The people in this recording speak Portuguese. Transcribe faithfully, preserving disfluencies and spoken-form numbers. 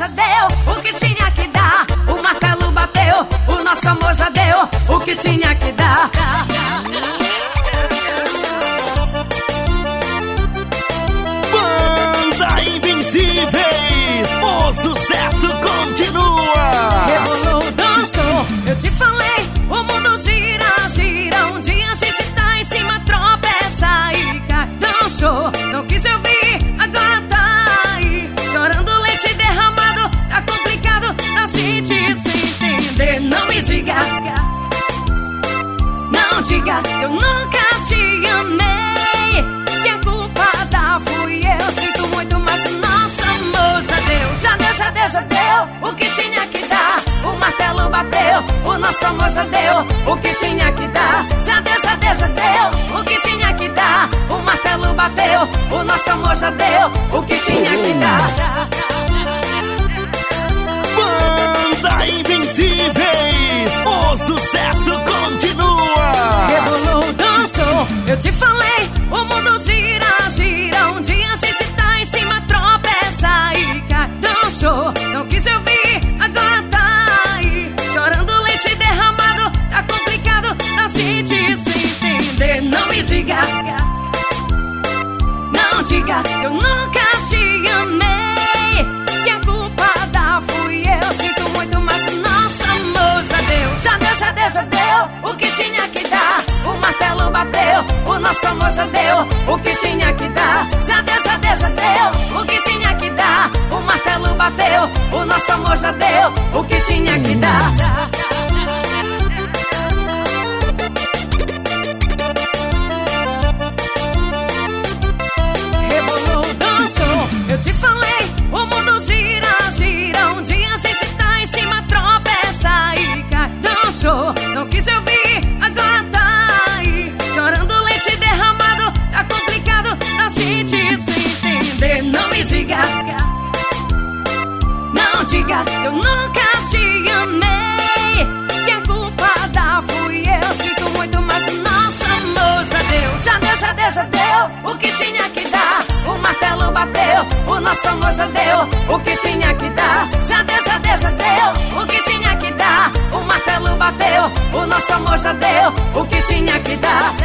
já deu o que tinha que dar. O martelo bateu, o nosso amor já deu o que tinha que dar. Banda Invencíveis, o sucesso continua. Rebolou, dançou, eu te falei, o mundo gira, gira. Um dia a gente tá em cima, tropeça e cai. Dançou, não quis ouvir, agora tá aí, chorando leite derramado. Tá complicado a gente se entender. Não me diga, não diga, eu nunca te amei, que a culpada fui eu. Sinto muito, mas o nosso amor já deu. Já deu, já deu, já deu o que tinha que dar. O martelo bateu, o nosso amor já deu o que tinha que dar. Já deu, já deu, já deu o que tinha que dar. O martelo bateu, o nosso amor já deu o que tinha que dar. Banda Invencíveis, o sucesso continua. Rebolou, dançou, eu te falei, o mundo gira, gira. Um dia a gente tá em cima, tropeça e cai. Dançou, não quis ouvir, agora tá aí, chorando leite derramado. Tá complicado a gente se entender. Não me diga, não diga, eu nunca te amei, que a culpada fui eu. Sinto muito, mas o nosso amor já deu. Já deu, já deu, já deu o que tinha que dar. O martelo bateu, o nosso amor já deu o que tinha que dar. Já deu, já deu, já deu o que tinha que dar. O martelo bateu, o nosso amor já deu o que tinha que dar. Rebolou, dançou, eu te falei, o mundo gira, gira. Um dia a gente tá em cima, tropeça e cai. Dançou, não quis ouvir, agora tá aí, chorando leite derramado. Tá complicado a gente se entender. Não me diga, não diga, eu nunca te amei, que a culpada fui eu. Sinto muito, mas o nosso amor já deu. Já deu, já deu, já deu o que tinha que dar. O martelo bateu, o nosso amor já deu o que tinha que dar. Já deu, já deu, já deu o que tinha que dar. O martelo bateu, o nosso amor já deu o que tinha que dar.